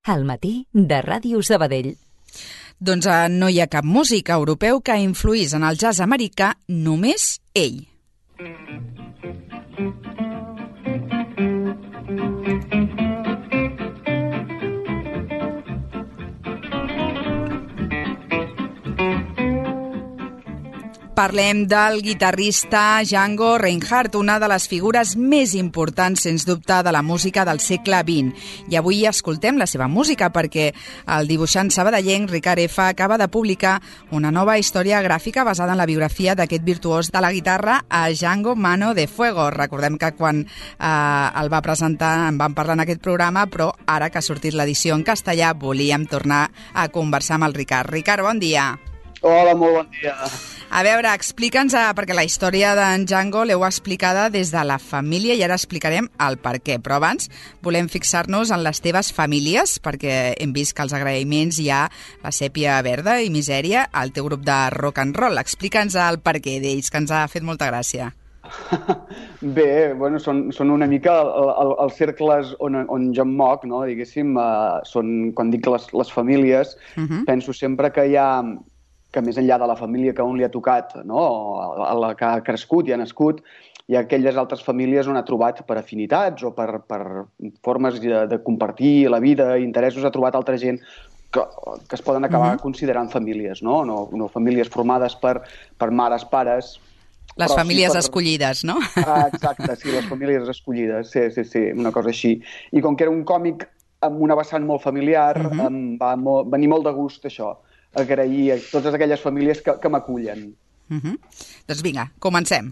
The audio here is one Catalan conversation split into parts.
al matí de Ràdio Sabadell. Doncs no hi ha cap músic europeu que influís en el jazz americà, només ell. Parlem del guitarrista Django Reinhardt, una de les figures més importants, sens dubte, de la música del segle XX. I avui escoltem la seva música perquè el dibuixant sabadellenc Ricard F. acaba de publicar una nova història gràfica basada en la biografia d'aquest virtuós de la guitarra, a Django Mano de Fuego. Recordem que quan el va presentar en vam parlar en aquest programa, però ara que ha sortit l'edició en castellà volíem tornar a conversar amb el Ricard. Ricard, bon dia. Hola, molt bon dia. A veure, explica'ns, perquè la història d'en Django l'heu explicada des de la família i ara explicarem el per què. Però abans volem fixar-nos en les teves famílies, perquè hem vist que als agraïments hi ha la Sèpia Verda i Misèria, el teu grup de rock and roll. Explica'ns el per què d'ells, que ens ha fet molta gràcia. Bé, bueno, són una mica els cercles on jo em moc, no? Diguéssim, són, quan dic les famílies, penso sempre que hi ha, que més enllà de la família que a un li ha tocat, no? A la que ha crescut i ha nascut, hi ha aquelles altres famílies on ha trobat per afinitats o per formes de compartir la vida, interessos, ha trobat altra gent que es poden acabar considerant famílies, no? No famílies formades per mares, pares. Les famílies escollides, no? Exacte, sí, les famílies escollides, sí, una cosa així. I com que era un còmic amb una vessant molt familiar, em va venir molt de gust això, agrair a totes aquelles famílies que m'acullen. Doncs vinga, comencem.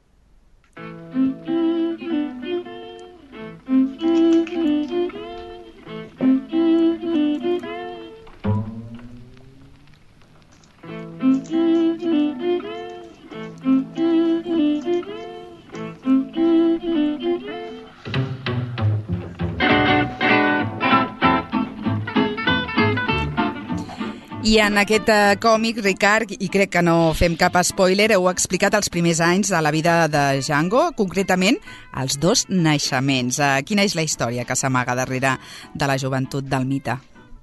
I en aquest còmic, Ricard, i crec que no fem cap spoiler, heu explicat els primers anys de la vida de Django, concretament els 2 naixements. Quina és la història que s'amaga darrere de la joventut del mite?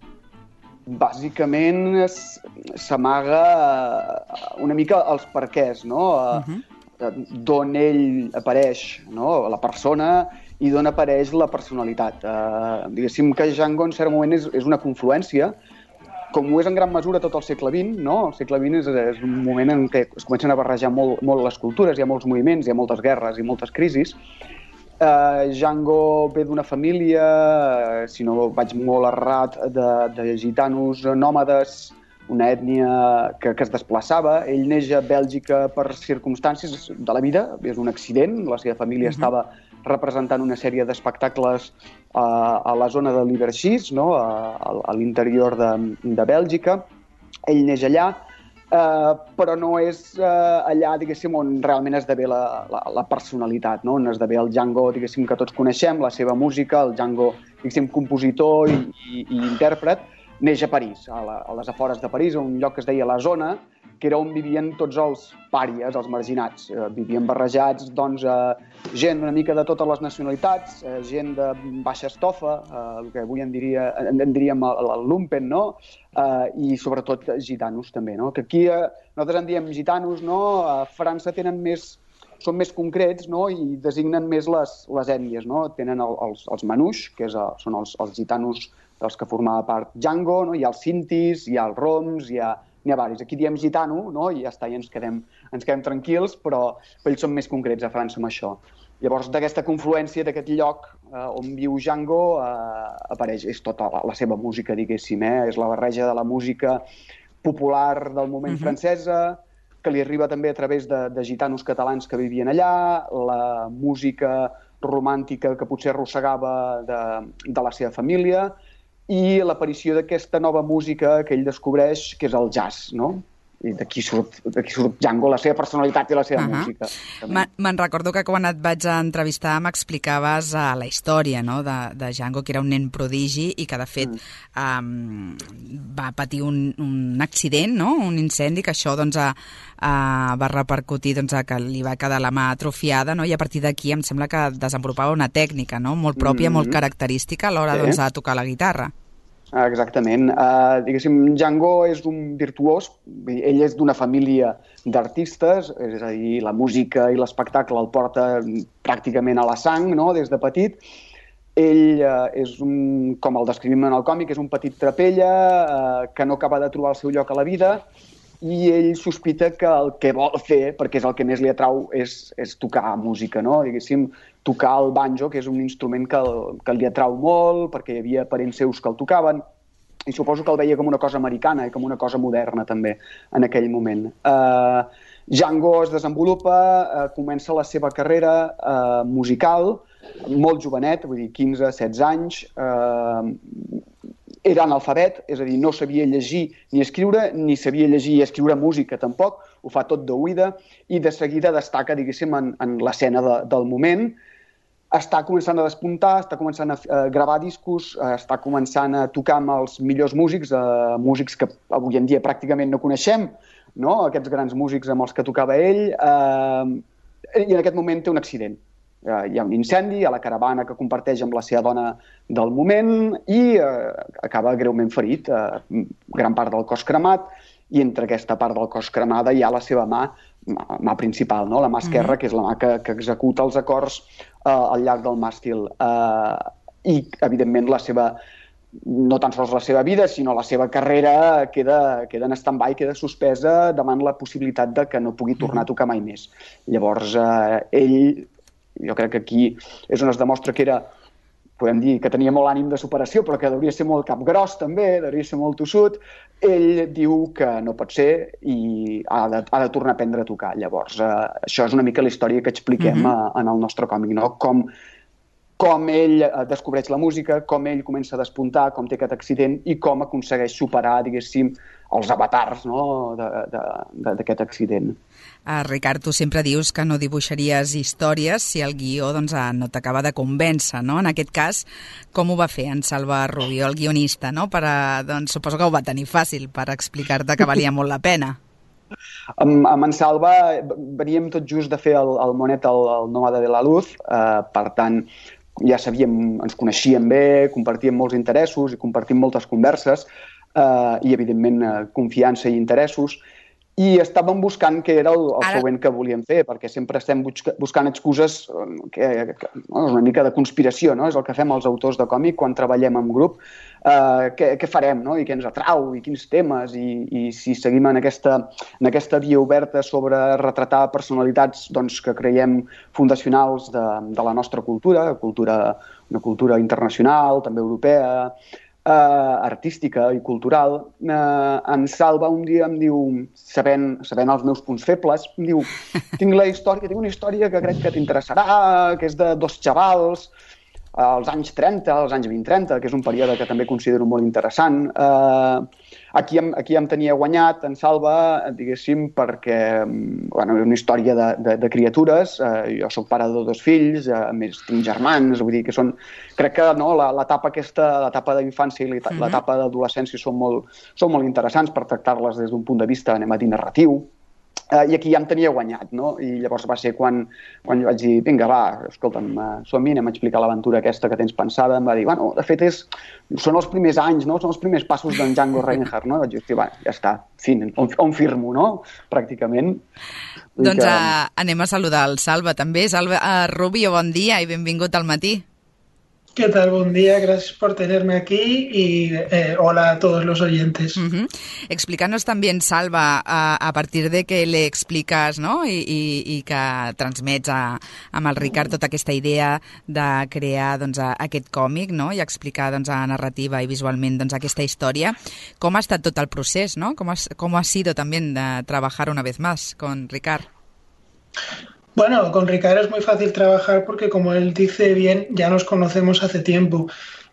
Bàsicament s'amaga una mica els perquès, no? D'on ell apareix, no? La persona, i d'on apareix la personalitat. Diguéssim que Django en cert moment és una confluència, com ho és en gran mesura tot el segle XX, no? El segle XX és un moment en què es comencen a barrejar molt les cultures, hi ha molts moviments, hi ha moltes guerres i moltes crisis. Django ve d'una família, si no vaig molt errat, de gitanos nòmades, una ètnia que es desplaçava. Ell neix a Bèlgica per circumstàncies de la vida, és un accident, la seva família estava representant una sèrie d'espectacles a la zona de l'Iberxís, no? A l'interior de Bèlgica. Ell neix allà, però no és allà, diguéssim, on realment esdevé la personalitat, no? On esdevé el Django, diguéssim, que tots coneixem, la seva música, el Django, diguéssim, compositor i intèrpret, neix a París, a les afores de París, a un lloc que es deia la Zona, que era on vivien tots els pàries, els marginats. Vivien barrejats, doncs, gent una mica de totes les nacionalitats, gent de baixa estofa, el que avui en diríem el lumpen, no? I sobretot gitanos també, no? Que aquí nosaltres en diem gitanos, no? A França són més concrets, no? I designen més les ètnies, no? Tenen els manouches, que són els gitanos dels que formava part Django, no? Hi ha els sintis, hi ha els roms, n'hi ha diversos. Aquí diem gitano, no? I ja està, i ens quedem tranquils, però ells són més concrets a França amb això. Llavors, d'aquesta confluència, d'aquest lloc on viu Django, apareix, és tota la seva música, diguéssim, és la barreja de la música popular del moment francesa, que li arriba també a través de gitanos catalans que vivien allà, la música romàntica que potser arrossegava de la seva família, i l'aparició d'aquesta nova música que ell descobreix, que és el jazz, no? I d'aquí surt Django, la seva personalitat i la seva música. Me'n recordo que quan et vaig entrevistar m'explicaves la història, no? de Django, que era un nen prodigi i que, de fet, va patir un accident, no? Un incendi, que això doncs, va repercutir que li va quedar la mà atrofiada, no? I a partir d'aquí em sembla que desenvolupava una tècnica, no? Molt pròpia, molt característica a l'hora de tocar la guitarra. Exactament. Diguéssim, Django és un virtuós, ell és d'una família d'artistes, és a dir, la música i l'espectacle el porta pràcticament a la sang, no?, des de petit. Ell és com el descrivim en el còmic, és un petit trapella que no acaba de trobar el seu lloc a la vida i ell sospita que el que vol fer, perquè és el que més li atrau, és tocar música, no? Diguéssim, tocar el banjo, que és un instrument que li atrau molt, perquè hi havia parents seus que el tocaven, i suposo que el veia com una cosa americana i com una cosa moderna també en aquell moment. Django es desenvolupa, comença la seva carrera musical, molt jovenet, vull dir, 15-16 anys, era analfabet, és a dir, no sabia llegir ni escriure, ni sabia llegir i escriure música tampoc, ho fa tot d'oïda, i de seguida destaca, diguéssim, en l'escena del moment. Està començant a despuntar, està començant a gravar discos, està començant a tocar amb els millors músics, músics que avui en dia pràcticament no coneixem, no? Aquests grans músics amb els que tocava ell, i en aquest moment té un accident. Hi ha un incendi a la caravana que comparteix amb la seva dona del moment i acaba greument ferit, gran part del cos cremat, i entre aquesta part del cos cremada hi ha la seva mà principal, no? La mà esquerra, que és la mà que executa els acords al llarg del màstil. I, evidentment, no tan sols la seva vida, sinó la seva carrera queda en stand-by, queda suspesa davant la possibilitat de que no pugui tornar a tocar mai més. Llavors, ell, jo crec que aquí és on es demostra que podem dir que tenia molt ànim de superació, però que hauria ser molt capgros també, hauria ser molt tossut. Ell diu que no pot ser i ha de tornar a aprendre a tocar. Llavors, això és una mica la història que expliquem en el nostre còmic, no? Com ell descobreix la música, com ell comença a despuntar, com té aquest accident i com aconsegueix superar, diguéssim, els avatars, no?, d'aquest accident. Ricard, tu sempre dius que no dibuixaries històries si el guió no t'acaba de convèncer, no? En aquest cas, com ho va fer en Salva Rubio, el guionista, no? Suposo que ho va tenir fàcil per explicar-te que valia molt la pena. Amb en Salva veníem tot just de fer el monet, el Nómada de la Luz, per tant, ja sabíem, ens coneixíem bé, compartíem molts interessos i compartim moltes converses i, evidentment, confiança i interessos. I estàvem buscant què era el següent que volíem fer, perquè sempre estem buscant excuses, una mica de conspiració, no? És el que fem els autors de còmic quan treballem en grup. Què farem, no? I què ens atrau, i quins temes, i si seguim en aquesta via oberta sobre retratar personalitats que creiem fundacionals de la nostra cultura, una cultura internacional, també europea, artística i cultural. En Salva un dia em diu, sabent els meus punts febles, em diu, tinc una història que crec que t'interessarà, que és de dos xavals als anys 30, als anys 20-30, que és un període que també considero molt interessant. Aquí em tenia guanyat en Salva, diguéssim, perquè és una història de criatures. Jo soc pare de 2 fills, a més tinc germans, vull dir que crec que l'etapa d'infància i l'etapa d'adolescència són molt interessants per tractar-les des d'un punt de vista, anem a dir, narratiu. I aquí ja em tenia guanyat, no? I llavors va ser quan jo vaig dir, vinga, va, escolta'm, som-hi, anem a explicar l'aventura aquesta que tens pensada. Em va dir, bueno, de fet són els primers anys, no? Són els primers passos d'en Django Reinhardt, no? Vaig dir, ja està, fin, on firmo, no? Pràcticament. Doncs anem a saludar el Salva també. Salva Rubio, bon dia i benvingut al matí. ¿Qué tal? Buen día, gracias por tenerme aquí y hola a todos los oyentes. Explícanos también, Salva, a partir de que le explicas, ¿no? i que transmets amb el Ricard tota aquesta idea de crear aquest còmic, no? I explicar narrativa i visualment aquesta història. Com ha estat tot el procés, no? ¿Cómo ha sido también trabajar una vez más con Ricard? Bueno, con Ricard es muy fácil trabajar porque, como él dice bien, ya nos conocemos hace tiempo.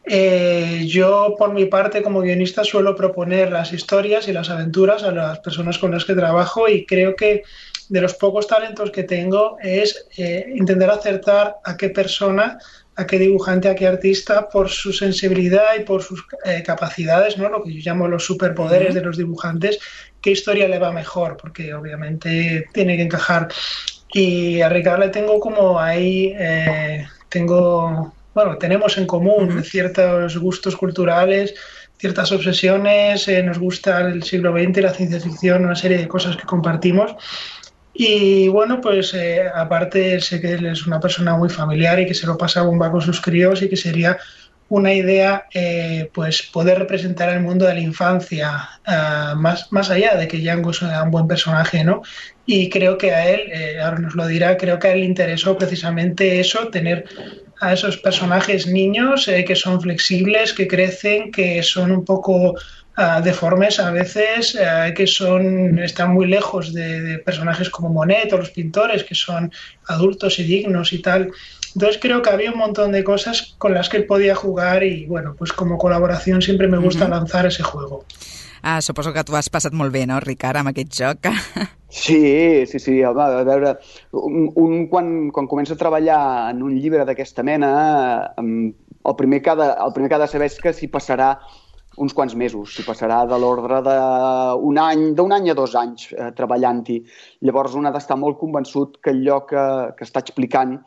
Yo, por mi parte, como guionista, suelo proponer las historias y las aventuras a las personas con las que trabajo y creo que de los pocos talentos que tengo es intentar acertar a qué persona, a qué dibujante, a qué artista, por su sensibilidad y por sus capacidades, ¿no? Lo que yo llamo los superpoderes de los dibujantes, qué historia le va mejor, porque obviamente tiene que encajar. Y a Ricard le tengo como ahí, tengo tenemos en común ciertos gustos culturales, ciertas obsesiones, nos gusta el siglo XX, la ciencia ficción, una serie de cosas que compartimos. Y bueno, pues aparte sé que él es una persona muy familiar y que se lo pasa bomba con sus críos y que sería una idea pues poder representar el mundo de la infancia más allá de que Django sea un buen personaje, ¿no? Y creo que a él, ahora nos lo dirá, creo que a él le interesó precisamente eso, tener a esos personajes niños que son flexibles, que crecen, que son un poco deformes a veces, que están muy lejos de personajes como Monet o los pintores, que son adultos y dignos y tal. Entonces creo que había un montón de cosas con las que él podía jugar y bueno, pues como col·laboració sempre me gusta lanzar ese juego. Suposo que tu has passat molt bé, no, Ricard, amb aquest joc? Sí, home, a veure, quan comença a treballar en un llibre d'aquesta mena, el primer que ha de saber és que s'hi passarà uns quants mesos, s'hi passarà de l'ordre d'un any a 2 anys treballant-hi. Llavors un ha d'estar molt convençut que allò que està explicant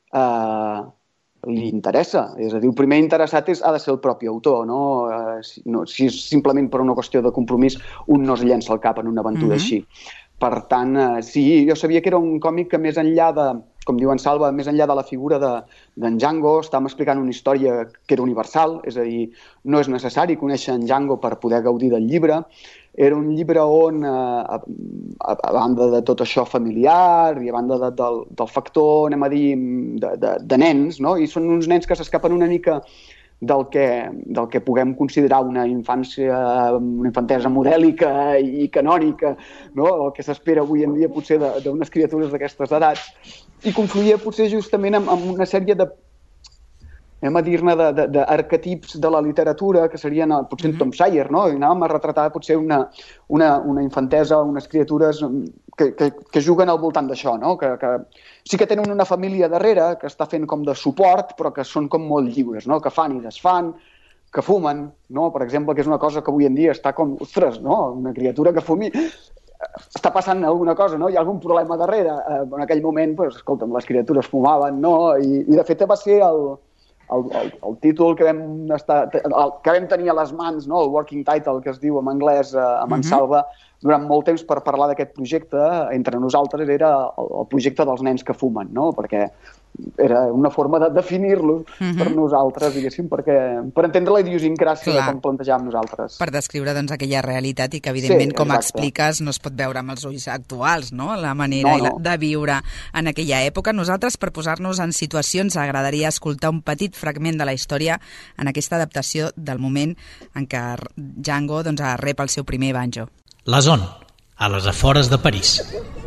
li interessa. És a dir, el primer interessat ha de ser el propi autor, no? Si és simplement per una qüestió de compromís, un no es llença al cap en una aventura així. Per tant, sí, jo sabia que era un còmic que més enllà de, com diu en Salva, més enllà de la figura d'en Django, estàvem explicant una història que era universal, és a dir, no és necessari conèixer en Django per poder gaudir del llibre. Era un llibre on, a banda de tot això familiar i a banda del factor, anem a dir, de nens, no? I són uns nens que s'escapen una mica del que puguem considerar una infantesa modèlica i canònica, no? El que s'espera avui en dia potser d'unes criatures d'aquestes edats, i confluïa potser justament amb una sèrie de, anem a dir-ne, d'arquetips de la literatura, que serien potser en Tom Sawyer, no? I anàvem a retratar potser una infantesa, unes criatures que juguen al voltant d'això, no? Que sí que tenen una família darrere que està fent com de suport, però que són com molt lliures, no? Que fan i desfan, que fumen, no? Per exemple, que és una cosa que avui en dia està com, ostres, no? Una criatura que fumi, està passant alguna cosa, no? Hi ha algun problema darrere. En aquell moment, doncs, escolta'm, les criatures fumaven, no? I de fet va ser el títol que vam tenir a les mans, no? El working title, que es diu en anglès amb en Salva, durant molt temps per parlar d'aquest projecte, entre nosaltres era el projecte dels nens que fumen, no? Perquè era una forma de definir-lo per nosaltres, diguéssim, per entendre la idiosincràsia com plantejàvem nosaltres. Per descriure doncs aquella realitat i que evidentment, com expliques, no es pot veure amb els ulls actuals, no? La manera de viure en aquella època. Nosaltres, per posar-nos en situacions, agradaria escoltar un petit fragment de la història en aquesta adaptació del moment en què Django rep el seu primer banjo. La zona, a les afores de París.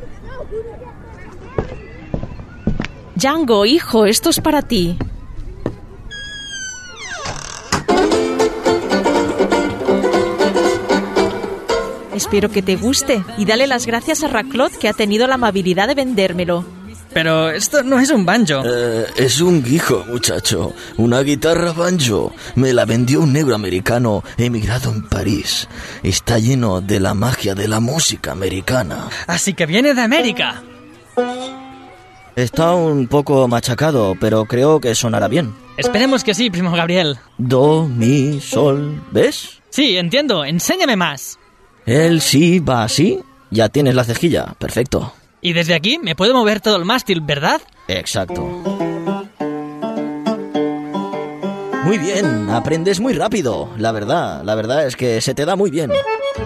Django, hijo, esto es para ti. Espero que te guste y dale las gracias a Raclot que ha tenido la amabilidad de vendérmelo. Pero esto no es un banjo. Es un guijo, muchacho. Una guitarra banjo. Me la vendió un negro americano emigrado en París. Está lleno de la magia de la música americana. Así que viene de América. Está un poco machacado, pero creo que sonará bien. Esperemos que sí, primo Gabriel. Do, mi, sol, ¿ves? Sí, entiendo. Enséñame más. El sí va así. Ya tienes la cejilla. Perfecto. Y desde aquí me puedo mover todo el mástil, ¿verdad? Exacto. Muy bien, aprendes muy rápido. La verdad es que se te da muy bien.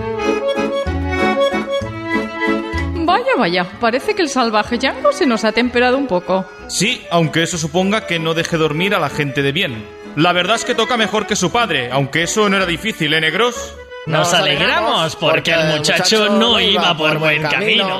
Vaya, parece que el salvaje Django se nos ha temperado un poco. Sí, aunque eso suponga que no deje dormir a la gente de bien. La verdad es que toca mejor que su padre, aunque eso no era difícil, ¿eh, negros? Nos alegramos porque el muchacho no iba por buen camino.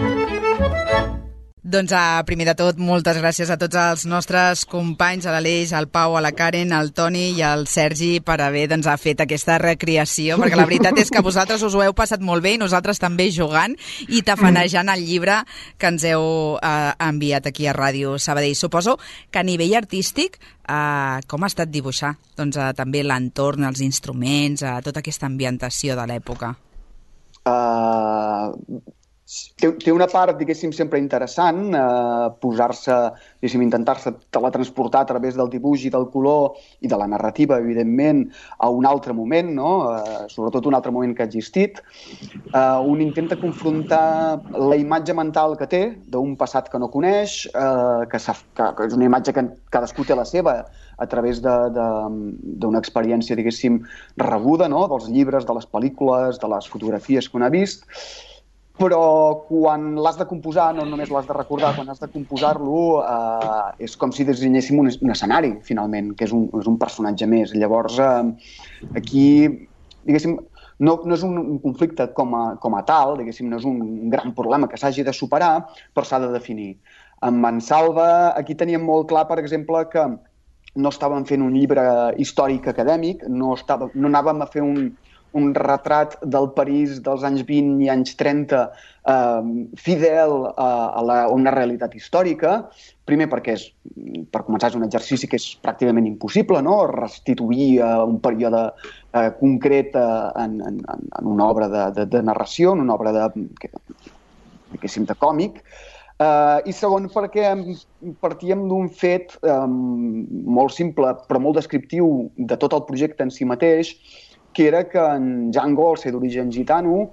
Doncs, primer de tot, moltes gràcies a tots els nostres companys, a l'Aleix, al Pau, a la Karen, al Toni i al Sergi per haver fet aquesta recreació, perquè la veritat és que vosaltres us ho heu passat molt bé i nosaltres també jugant i tafanejant el llibre que ens heu enviat aquí a Ràdio Sabadell. Suposo que a nivell artístic, com ha estat dibuixar? Doncs també l'entorn, els instruments, tota aquesta ambientació de l'època. té una part, diguéssim, sempre interessant, posar-se, diguéssim, intentar-se teletransportar a través del dibuix i del color i de la narrativa, evidentment, a un altre moment, no? Sobretot un altre moment que ha existit. Un intenta confrontar la imatge mental que té d'un passat que no coneix, que és una imatge que cadascú té la seva a través d'una experiència, diguéssim, rebuda, no? Dels llibres, de les pel·lícules, de les fotografies que un ha vist. Però quan l'has de composar, no només l'has de recordar, quan has de composar-lo és com si dissenyéssim un escenari, finalment, que és un personatge més. Llavors, aquí, diguéssim, no és un conflicte com a tal, diguéssim, no és un gran problema que s'hagi de superar, però s'ha de definir. Amb en Salva, aquí teníem molt clar, per exemple, que no estàvem fent un llibre històric acadèmic, no anàvem a fer un retrat del París dels anys 20 i anys 30 fidel a una realitat històrica, primer perquè per començar és un exercici que és pràcticament impossible, no? Restituir un període concret en una obra de narració, en una obra de còmic, i segon perquè partíem d'un fet molt simple però molt descriptiu de tot el projecte en si mateix, que era que en Django, al ser d'origen gitano,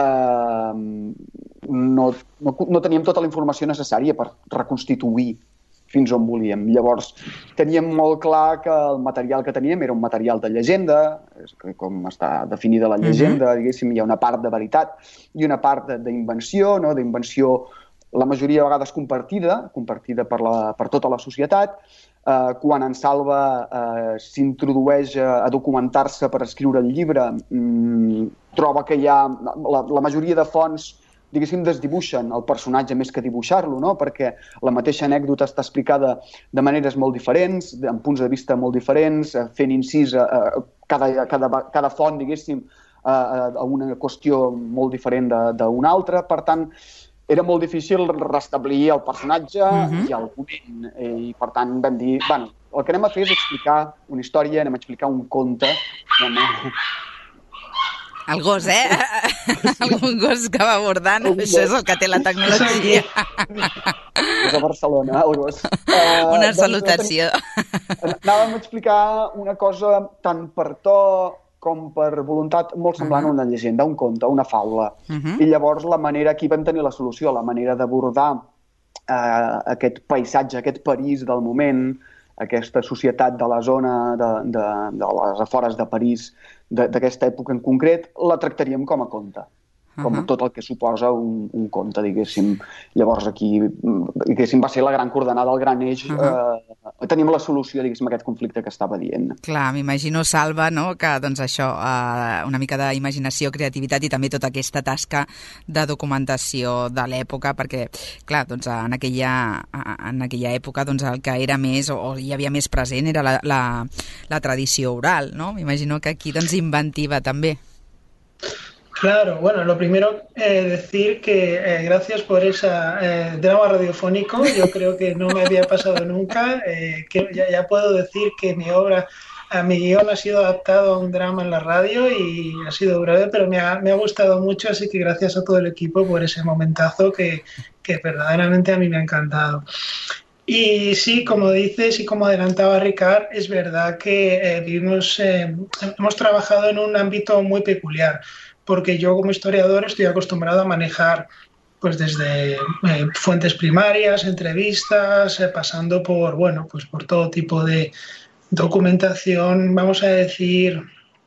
no teníem tota la informació necessària per reconstituir fins on volíem. Llavors, teníem molt clar que el material que teníem era un material de llegenda, com està definida la llegenda, diguéssim, hi ha una part de veritat i una part d'invenció, no? D'invenció la majoria de vegades compartida per tota la societat. Quan en Salva s'introdueix a documentar-se per escriure el llibre, troba que hi ha la majoria de fonts, diguéssim, desdibuixen el personatge més que dibuixar-lo, no? Perquè la mateixa anècdota està explicada de maneres molt diferents, amb punts de vista molt diferents, fent incís cada font, diguéssim, a una qüestió molt diferent d'una altra. Per tant, era molt difícil restablir el personatge i el moment. I, per tant, vam dir, bueno, el que anem a fer és explicar una història, anem a explicar un conte. El gos, Algun gos que va abordant, això és el que té la tecnologia. És a Barcelona, el gos. Una salutació. Anàvem a explicar una cosa tant per to com per voluntat molt semblant a una llegenda, un conte, una faula. I llavors la manera, aquí vam tenir la solució, la manera d'abordar aquest paisatge, aquest París del moment, aquesta societat de la zona de les afores de París, d'aquesta època en concret, la tractaríem com a conte, com tot el que suposa un conte, diguéssim. Llavors aquí, diguéssim, va ser la gran coordenada, el gran eix. Tenim la solució, diguéssim, a aquest conflicte que estava dient. Clar, m'imagino, Salva, no?, que doncs això, una mica d'imaginació, creativitat i també tota aquesta tasca de documentació de l'època, perquè, clar, doncs en aquella època doncs el que era més, o hi havia més present, era la tradició oral, no? M'imagino que aquí, doncs, inventiva també. Claro, bueno, lo primero decir que gracias por ese drama radiofónico, yo creo que no me había pasado nunca, que ya puedo decir que mi guión ha sido adaptado a un drama en la radio y ha sido breve, pero me ha gustado mucho, así que gracias a todo el equipo por ese momentazo que verdaderamente a mí me ha encantado. Y sí, como dices y como adelantaba Ricard, es verdad que hemos trabajado en un ámbito muy peculiar, porque yo como historiador estoy acostumbrado a manejar pues desde fuentes primarias, entrevistas, pasando por por todo tipo de documentación, vamos a decir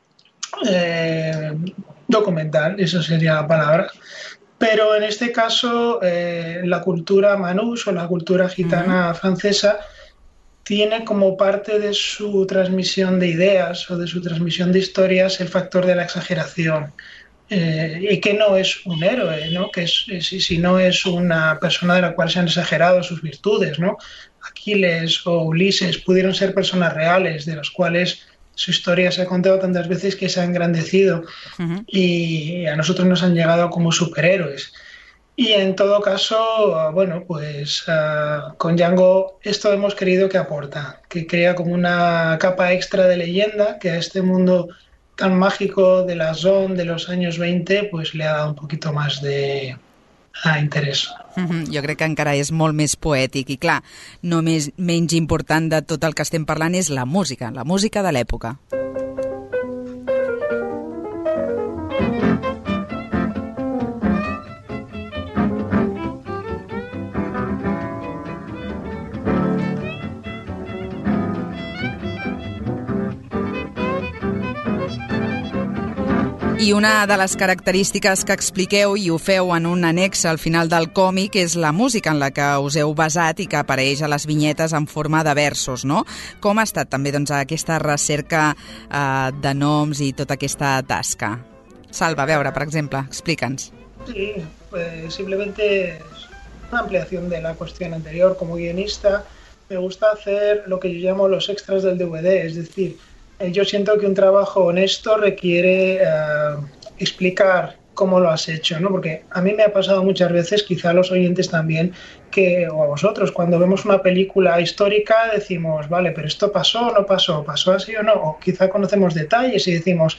documental, esa sería la palabra. Pero en este caso la cultura manús o la cultura gitana francesa tiene como parte de su transmisión de ideas o de su transmisión de historias el factor de la exageración. Y que no es un héroe, ¿no? Si no es una persona de la cual se han exagerado sus virtudes, ¿no? Aquiles o Ulises pudieron ser personas reales, de las cuales su historia se ha contado tantas veces que se ha engrandecido y a nosotros nos han llegado como superhéroes. Y en todo caso, bueno, pues con Django esto hemos querido que aporta, que crea como una capa extra de leyenda que a este mundo tan mágico de la zona de los años 20 pues le ha dado un poquito más de interès. Jo crec que encara és molt més poètic i, clar, no menys important de tot el que estem parlant és la música de l'època. I una de les característiques que expliqueu i ho feu en un annex al final del còmic és la música en la que us heu basat i que apareix a les vinyetes en forma de versos, no? Com ha estat també aquesta recerca de noms i tota aquesta tasca? Salva, a veure, per exemple, explica'ns. Sí, pues simplemente es una ampliación de la cuestión anterior. Como guionista me gusta hacer lo que yo llamo los extras del DVD, es decir, yo siento que un trabajo honesto requiere explicar cómo lo has hecho, ¿no? Porque a mí me ha pasado muchas veces, quizá a los oyentes también, o a vosotros, cuando vemos una película histórica decimos, vale, pero esto pasó o no pasó, pasó así o no, o quizá conocemos detalles y decimos,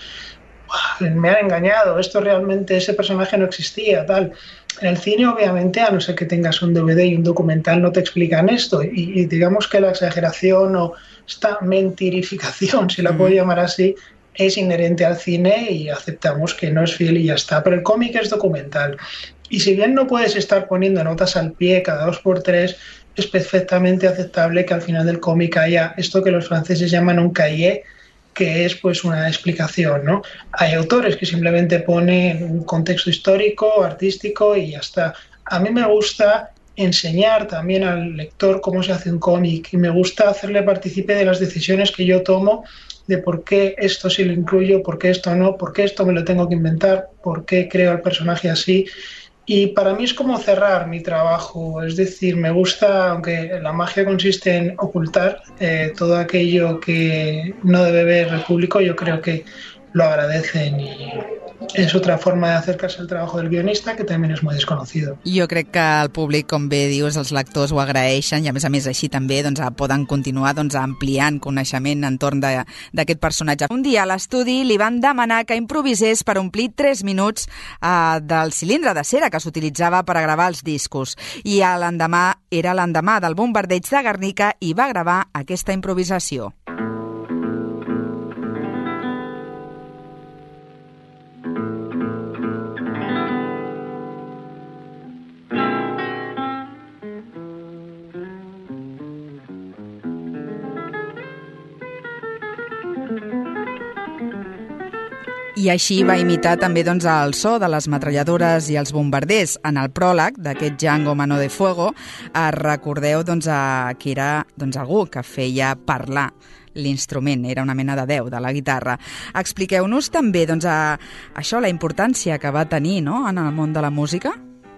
me han engañado, esto realmente, ese personaje no existía, tal. En el cine, obviamente, a no ser que tengas un DVD y un documental, no te explican esto. Y digamos que la exageración o esta mentirificación, si la puedo llamar así, es inherente al cine y aceptamos que no es fiel y ya está. Pero el cómic es documental. Y si bien no puedes estar poniendo notas al pie cada 2x3, es perfectamente aceptable que al final del cómic haya esto que los franceses llaman un cahier, que es pues una explicación, ¿no? Hay autores que simplemente ponen un contexto histórico, artístico y ya está. A mí me gusta enseñar también al lector cómo se hace un cómic y me gusta hacerle partícipe de las decisiones que yo tomo, de por qué esto sí lo incluyo, por qué esto no, por qué esto me lo tengo que inventar, por qué creo al personaje así. Y para mí es como cerrar mi trabajo, es decir, me gusta, aunque la magia consiste en ocultar todo aquello que no debe ver el público, yo creo que lo agradecen y és otra forma d'acercar-se al treball del guionista que també és molt desconocido. Jo crec que el públic, com bé dius, els lectors ho agraeixen i a més així també poden continuar ampliant coneixement entorn d'aquest personatge. Un dia a l'estudi li van demanar que improvisés per omplir 3 minuts del cilindre de cera que s'utilitzava per a gravar els discos i l'endemà era l'endemà del bombardeig de Guernica i va gravar aquesta improvisació. I així va imitar també el so de les metralladores i els bombarders. En el pròleg d'aquest Django Mano de Fuego recordeu que era algú que feia parlar l'instrument, era una mena de Déu de la guitarra. Expliqueu-nos també això, la importància que va tenir, no?, en el món de la música.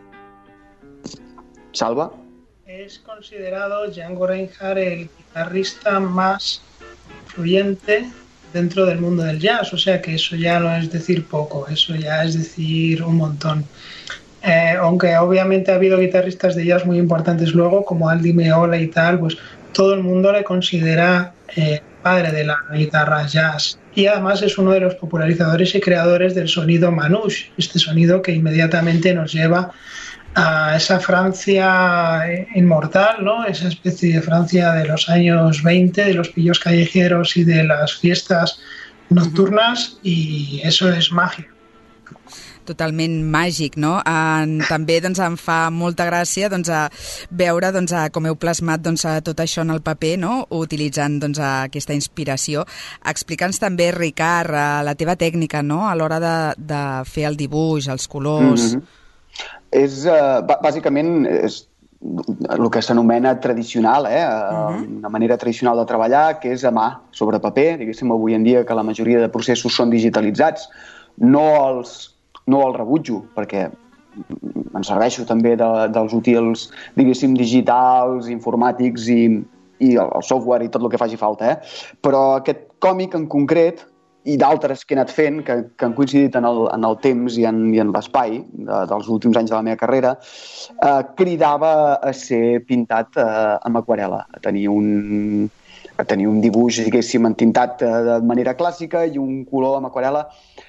Salva. Es considerado Django Reinhardt el guitarrista más influyente dentro del mundo del jazz, o sea que eso ya no es decir poco, eso ya es decir un montón. Aunque obviamente ha habido guitarristas de jazz muy importantes luego, como Aldi Meola y tal, pues todo el mundo le considera padre de la guitarra jazz. Y además es uno de los popularizadores y creadores del sonido manouche, este sonido que inmediatamente nos lleva a esa Francia inmortal, ¿no? Esa especie de Francia de los años 20, de los pillos callejeros y de las fiestas nocturnas, y eso és màgia. Totalment màgic, no? També em fa molta gràcia veure com heu plasmat tot això en el paper, no?, utilitzant aquesta inspiració. Explica'ns també, Ricard, la teva tècnica, no?, a l'hora de fer el dibuix, els colors. Bàsicament és el que s'anomena tradicional, una manera tradicional de treballar, que és a mà, sobre paper. Diguéssim, avui en dia que la majoria de processos són digitalitzats, no els rebutjo, perquè em serveixo també dels útils, diguéssim, digitals, informàtics i el software i tot el que faci falta, però aquest còmic en concret i d'altres que he anat fent, que han coincidit en el temps i en l'espai dels últims anys de la meva carrera, cridava a ser pintat amb aquarel·la, a tenir un dibuix, diguéssim, entintat de manera clàssica i un color amb aquarel·la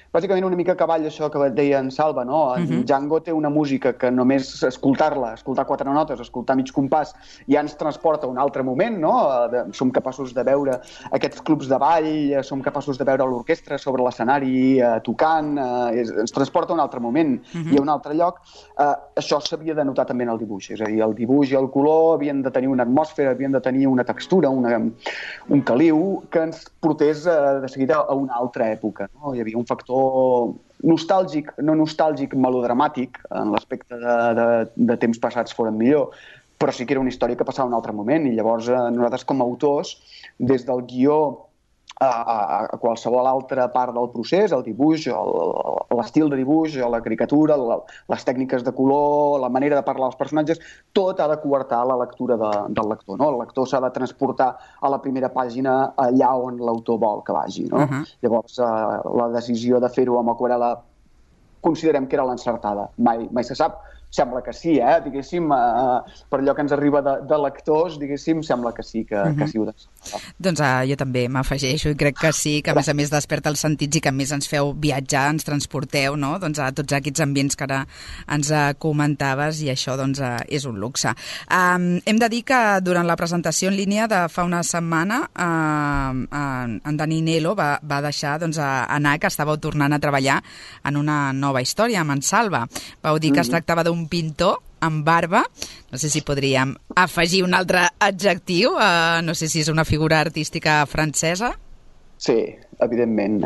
bàsicament una mica a cavall això que deia en Salva, no? En Django té una música que només escoltar-la, escoltar 4 notes, escoltar mig compàs, ja ens transporta a un altre moment, no? Som capaços de veure aquests clubs de ball, som capaços de veure l'orquestra sobre l'escenari tocant, ens transporta a un altre moment i a un altre lloc. Això s'havia de notar també en el dibuix, és a dir, el dibuix i el color havien de tenir una atmosfera, havien de tenir una textura, un caliu que ens portés de seguida a una altra època, no? Hi havia un factor nostàlgic, no nostàlgic, melodramàtic, en l'aspecte de temps passats foren millor, però sí que era una història que passava en un altre moment, i llavors nosaltres com a autors, des del guió a qualsevol altra part del procés, el dibuix, l'estil de dibuix, la caricatura, les tècniques de color, la manera de parlar als personatges, tot ha de coartar la lectura del lector, no? El lector s'ha de transportar a la primera pàgina allà on l'autor vol que vagi, no? Llavors, la decisió de fer-ho amb aquarel·la considerem que era l'encertada. Mai se sap. Sembla que sí, diguéssim, per allò que ens arriba de lectors, diguéssim, sembla que sí, que sí ho descerta. Doncs jo també m'afegeixo i crec que sí, que a més desperta els sentits i que a més ens feu viatjar, ens transporteu, no? Doncs a tots aquests ambients que ara ens comentaves, i això doncs és un luxe. Hem de dir que durant la presentació en línia de fa una setmana en Dani Nelo va deixar anar que estàveu tornant a treballar en una nova història amb en Salva. Vau dir que es tractava d'un pintor amb barba, no sé si podríem afegir un altre adjectiu, no sé si és una figura artística francesa. Sí, evidentment.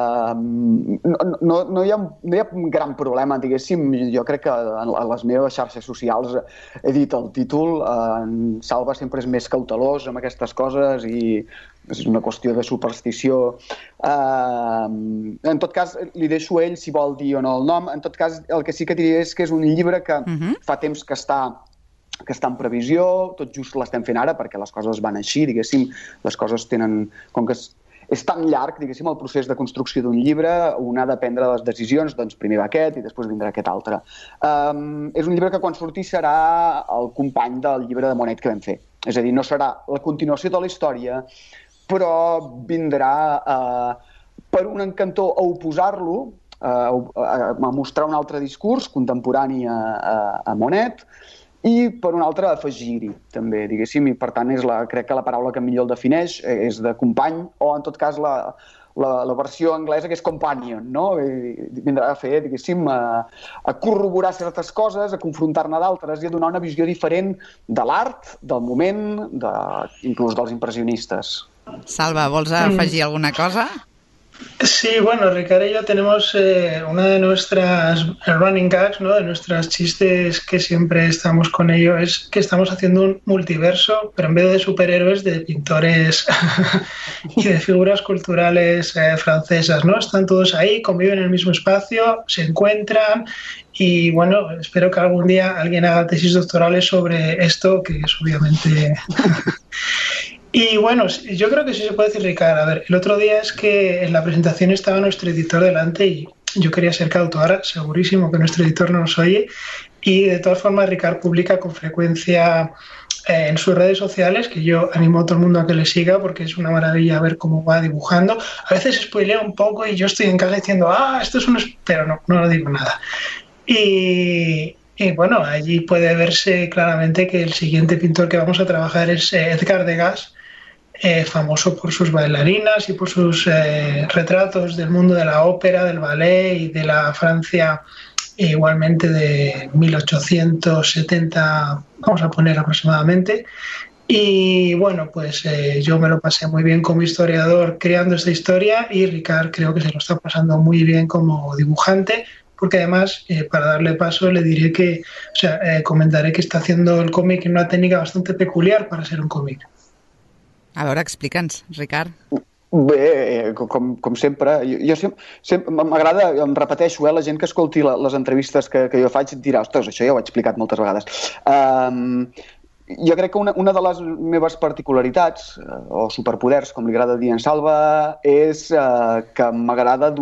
No hi ha un gran problema, diguéssim. Jo crec que a les meves xarxes socials he dit el títol. En Salva sempre és més cautelós amb aquestes coses i és una qüestió de superstició. En tot cas, li deixo a ell si vol dir o no el nom. En tot cas, el que sí que diré és que és un llibre que fa temps que està en previsió, tot just l'estem fent ara perquè les coses van així, diguéssim, les coses tenen... Com que és tan llarg, diguéssim, el procés de construcció d'un llibre, un ha de prendre les decisions, doncs primer va aquest i després vindrà aquest altre. És un llibre que quan surti serà el company del llibre de Monet que vam fer. És a dir, no serà la continuació de la història, però vindrà per un encantó a oposar-lo, a mostrar un altre discurs contemporani a Monet, i per un altre afegir-hi, també, diguéssim, i per tant crec que la paraula que millor el defineix és de company, o en tot cas la versió anglesa que és companion, no? Vindrà a fer, diguéssim, a corroborar certes coses, a confrontar-ne d'altres i a donar una visió diferent de l'art, del moment, inclús dels impressionistes. Salva, vols afegir alguna cosa? Sí, bueno, Ricardo y yo tenemos una de nuestras running gags, ¿no? De nuestros chistes que siempre estamos con ello, es que estamos haciendo un multiverso, pero en vez de superhéroes, de pintores y de figuras culturales francesas, ¿no? Están todos ahí, conviven en el mismo espacio, se encuentran y, bueno, espero que algún día alguien haga tesis doctorales sobre esto, que es obviamente... Y bueno, yo creo que sí se puede decir, Ricardo. A ver, el otro día es que en la presentación estaba nuestro editor delante y yo quería ser cauto, segurísimo que nuestro editor no nos oye. Y de todas formas, Ricardo publica con frecuencia en sus redes sociales, que yo animo a todo el mundo a que le siga porque es una maravilla ver cómo va dibujando. A veces spoilea un poco y yo estoy en casa diciendo, esto es un... Pero no digo nada. Y bueno, allí puede verse claramente que el siguiente pintor que vamos a trabajar es Edgar Degas, famoso por sus bailarinas y por sus retratos del mundo de la ópera, del ballet y de la Francia igualmente de 1870, vamos a poner aproximadamente. Y bueno, pues yo me lo pasé muy bien como historiador creando esta historia y Ricard creo que se lo está pasando muy bien como dibujante, porque además, para darle paso, le diré que, comentaré que está haciendo el cómic en una técnica bastante peculiar para ser un cómic. A veure, explica'ns, Ricard. Bé, com sempre, jo sempre m'agrada, em repeteixo, la gent que escolti les entrevistes que jo faig dirà, ostres, això ja ho he explicat moltes vegades. Jo crec que una de les meves particularitats, o superpoders, com li agrada dir en Salva, és que m'agrada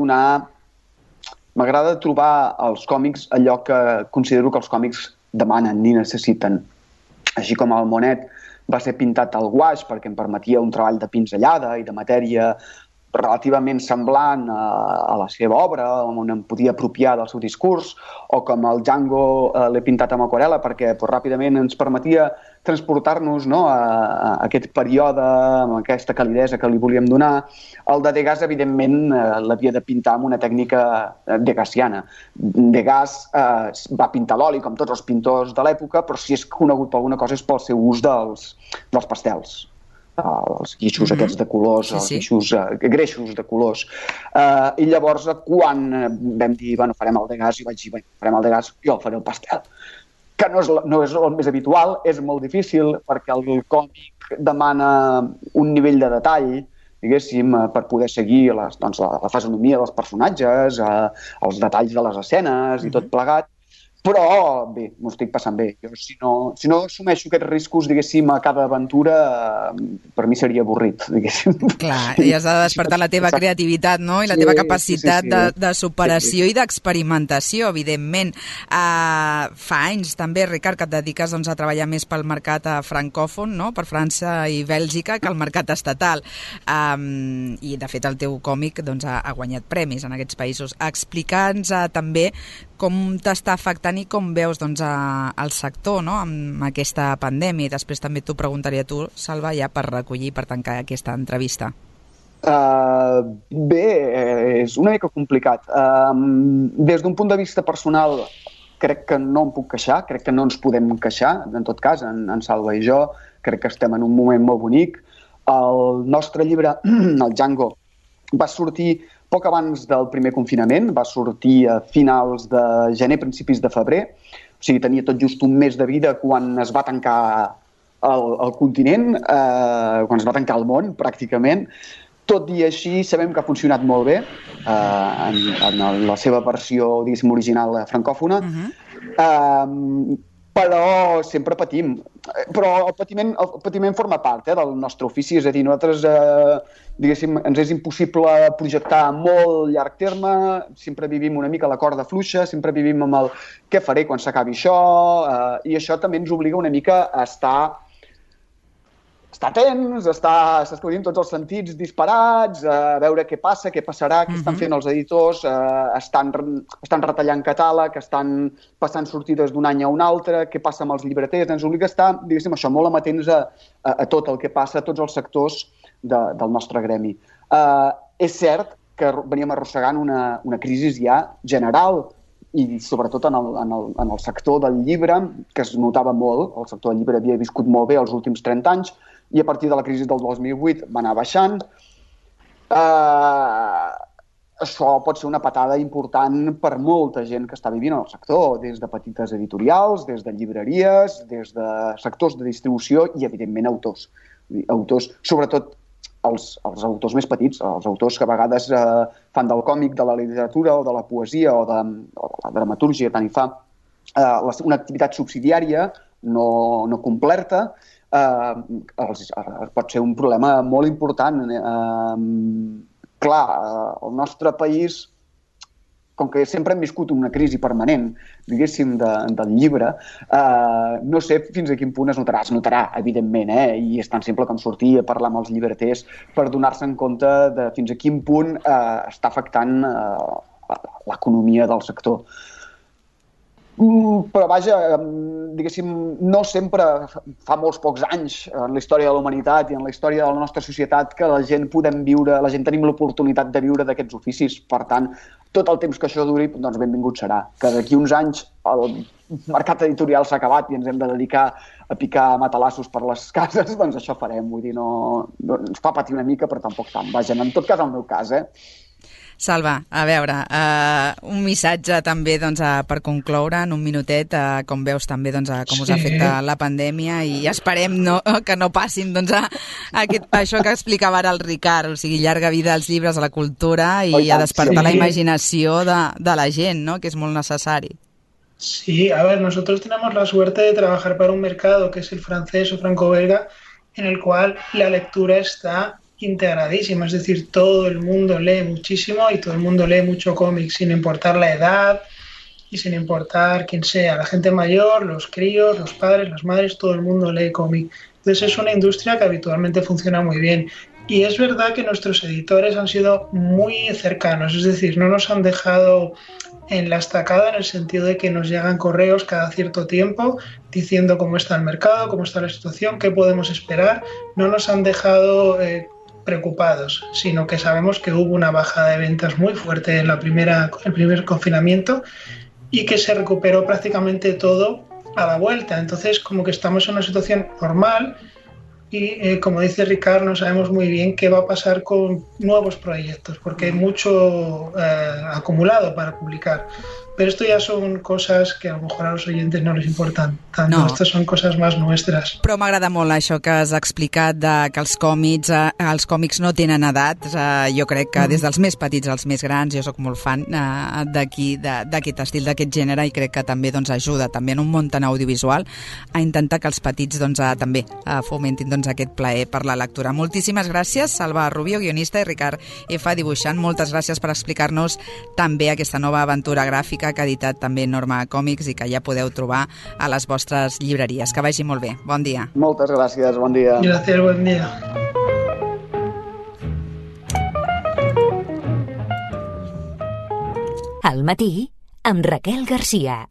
trobar als còmics allò que considero que els còmics demanen i necessiten. Així com el Monet va ser pintat al guaix perquè em permetia un treball de pinzellada i de matèria relativament semblant a la seva obra, on em podia apropiar del seu discurs, o com el Django l'he pintat amb aquarel·la perquè ràpidament ens permetia transportar-nos, no, a aquest període, amb aquesta calidesa que li volíem donar. El de Degas, evidentment, l'havia de pintar amb una tècnica degassiana. Degas va pintar l'oli, com tots els pintors de l'època, però si és conegut per alguna cosa és pel seu ús dels pastels. Els guixos aquests de colors, els guixos greixos de colors. I llavors, quan vam dir, bueno, farem el Degas, i vaig dir, farem el Degas, jo el faré el pastel. Que no és el més habitual, és molt difícil, perquè el còmic demana un nivell de detall, diguéssim, per poder seguir la fisonomia dels personatges, els detalls de les escenes i tot plegat. Però, bé, m'ho estic passant bé. Jo, si no assumeixo aquests riscos, diguéssim, a cada aventura, per mi seria avorrit, diguéssim. Clar, i has de despertar la teva creativitat, no?, i la teva capacitat de superació i d'experimentació, evidentment. Fa anys, també, Ricard, que et dediques a treballar més pel mercat francòfon, no?, per França i Bèlgica, que el mercat estatal. I, de fet, el teu còmic ha guanyat premis en aquests països. Explica'ns també com t'està afectant i com veus el sector, no?, amb aquesta pandèmia. I després també t'ho preguntaria a tu, Salva, ja per recollir, per tancar aquesta entrevista. Bé, és una mica complicat. Des d'un punt de vista personal, crec que no em puc queixar, crec que no ens podem queixar, en tot cas, en Salva i jo. Crec que estem en un moment molt bonic. El nostre llibre, el Django, va sortir poc abans del primer confinament, va sortir a finals de gener, principis de febrer, o sigui, tenia tot just un mes de vida quan es va tancar el continent, quan es va tancar el món, pràcticament. Tot i així, sabem que ha funcionat molt bé en la seva versió, diguéssim, original francòfona, però sempre patim. Però el patiment forma part del nostre ofici, és a dir, nosaltres, diguéssim, ens és impossible projectar a molt llarg terme, sempre vivim una mica a la corda fluixa, sempre vivim amb el què faré quan s'acabi això, i això també ens obliga una mica a estar atents, estar escollint tots els sentits disparats, a veure què passa, què passarà, què estan fent els editors, estan retallant catàleg, estan passant sortides d'un any a un altre, què passa amb els llibreters, ens obliga a estar, diguéssim, això, molt amatents a tot el que passa, a tots els sectors del nostre gremi. És cert que veníem arrossegant una crisi ja general, i sobretot en el sector del llibre, que es notava molt, el sector del llibre havia viscut molt bé els últims 30 anys, i a partir de la crisi del 2008 va anar baixant. Això pot ser una patada important per molta gent que està vivint en el sector, des de petites editorials, des de llibreries, des de sectors de distribució i, evidentment, autors. Autors, sobretot els autors més petits, els autors que a vegades fan del còmic, de la literatura o de la poesia o de la dramatúrgia, tant hi fa, una activitat subsidiària no completa, pot ser un problema molt important. Clar, el nostre país, com que sempre hem viscut una crisi permanent, diguéssim, del llibre, no sé fins a quin punt es notarà, evidentment, i és tan simple com sortir a parlar amb els llibreters per donar-se en compte de fins a quin punt està afectant l'economia del sector. Però vaja, diguéssim, no sempre, fa molts pocs anys en la història de la humanitat i en la història de la nostra societat que la gent tenim l'oportunitat de viure d'aquests oficis. Per tant, tot el temps que això duri, doncs benvingut serà. Que d'aquí uns anys el mercat editorial s'ha acabat i ens hem de dedicar a picar matalassos per les cases, doncs això farem. Vull dir, no ens fa patir una mica, però tampoc tant. Vaja, en tot cas, el meu cas, Salva, a veure, un missatge també per concloure en un minutet, com veus també com us afecta la pandèmia i esperem que no passin això que explicava ara el Ricard, o sigui, llarga vida als llibres, a la cultura i a despertar la imaginació de la gent, ¿no?, que es muy necesario. Sí, a ver, nosotros tenemos la suerte de trabajar para un mercado que es el francés o franco-belga, en el cual la lectura está integradísima, es decir, todo el mundo lee muchísimo y todo el mundo lee mucho cómic, sin importar la edad y sin importar quién sea, la gente mayor, los críos, los padres, las madres, todo el mundo lee cómic. Entonces es una industria que habitualmente funciona muy bien. Y es verdad que nuestros editores han sido muy cercanos, es decir, no nos han dejado en la estacada en el sentido de que nos llegan correos cada cierto tiempo diciendo cómo está el mercado, cómo está la situación, qué podemos esperar. No nos han dejado preocupados, sino que sabemos que hubo una bajada de ventas muy fuerte en el primer confinamiento y que se recuperó prácticamente todo a la vuelta. Entonces, como que estamos en una situación normal y, como dice Ricard, no sabemos muy bien qué va a pasar con nuevos proyectos, porque hay mucho acumulado para publicar. Pero esto ja són coses que a lo mejor a los oyentes no les importan tant. No. Estas són coses més nostres. Però m'agrada molt això que has explicat de que els còmics no tenen edat. Jo crec que des dels més petits als més grans, jo sóc molt fan d'aquest estil, d'aquest gènere, i crec que també ajuda també en un món tan audiovisual a intentar que els petits també fomentin aquest plaer per la lectura. Moltíssimes gràcies, Salva Rubio, guionista, i Ricard F., dibuixant. Moltes gràcies per explicar-nos també aquesta nova aventura gràfica que ha editat també Norma Còmics i que ja podeu trobar a les vostres llibreries. Que vagi molt bé. Bon dia. Moltes gràcies, bon dia. Gràcies, bon dia. Al matí, amb Raquel Garcia.